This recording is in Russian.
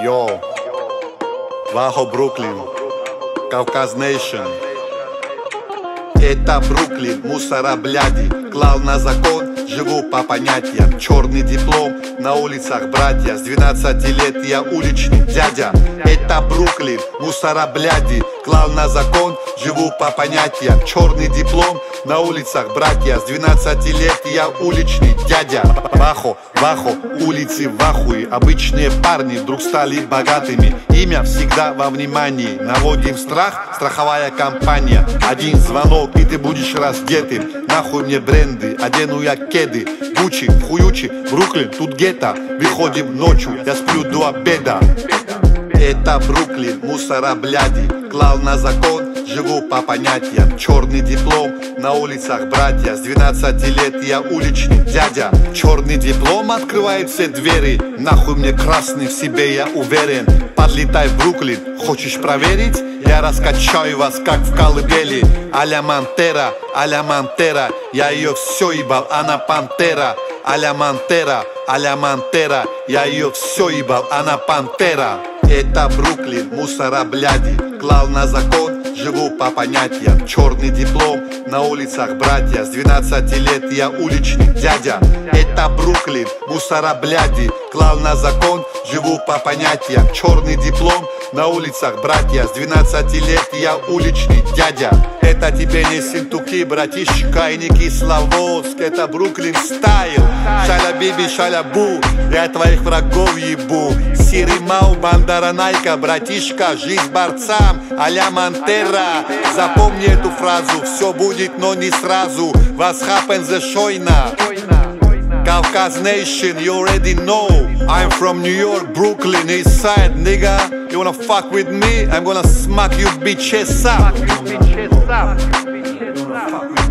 Йоу, Вахо, Бруклин, Кавказ Нейшн. Это Бруклин, мусора бляди, клал на закон, живу по понятиям. Черный диплом, на улицах братья, с 12 лет я уличный дядя. Это Бруклин, мусора бляди, клал на закон, живу по понятиям. Черный диплом, на улицах братья, с 12 лет я уличный дядя. Вахо, Вахо, улицы в ахуе, обычные парни вдруг стали богатыми. Имя всегда во внимании, наводим страх, страховая компания. Один звонок и ты будешь раздетым. Нахуй мне бренды, одену я кеды. Гуччи, хуючи, Бруклин, тут гетто. Выходим ночью, я сплю до обеда. Это Бруклин, мусора бляди, клал на закон, живу по понятиям. Черный диплом, на улицах братья, с 12 лет я уличный дядя. Черный диплом открывает все двери, нахуй мне красный, в себе я уверен. Подлетай в Бруклин, хочешь проверить? Я раскачаю вас, как в колыбели. А-ля Монтера, а-ля Монтера, я ее все ебал, она пантера. А-ля Монтера, а-ля Монтера, я ее все ебал, она пантера. Это Бруклин, мусора бляди, клал на закон, живу по понятиям. Черный диплом, на улицах братья, с 12 лет я уличный дядя. Это Бруклин, мусора бляди, клал на закон, живу по понятиям. Черный диплом, на улицах братья, с 12 лет я уличный дядя. Это тебе не синтуки, братишка, и не Кисловодск, это Бруклин стайл. Шаля биби, шаля бу, я твоих врагов ебу. Сиримау, бандара найка, братишка, жизнь борцам, а-ля Монтера. Запомни эту фразу, все будет, но не сразу. Was happens the шойна. Kavkaz Nation, you already know. I'm from New York, Brooklyn, East Side, nigga. You wanna fuck with me? I'm gonna smack you bitches up.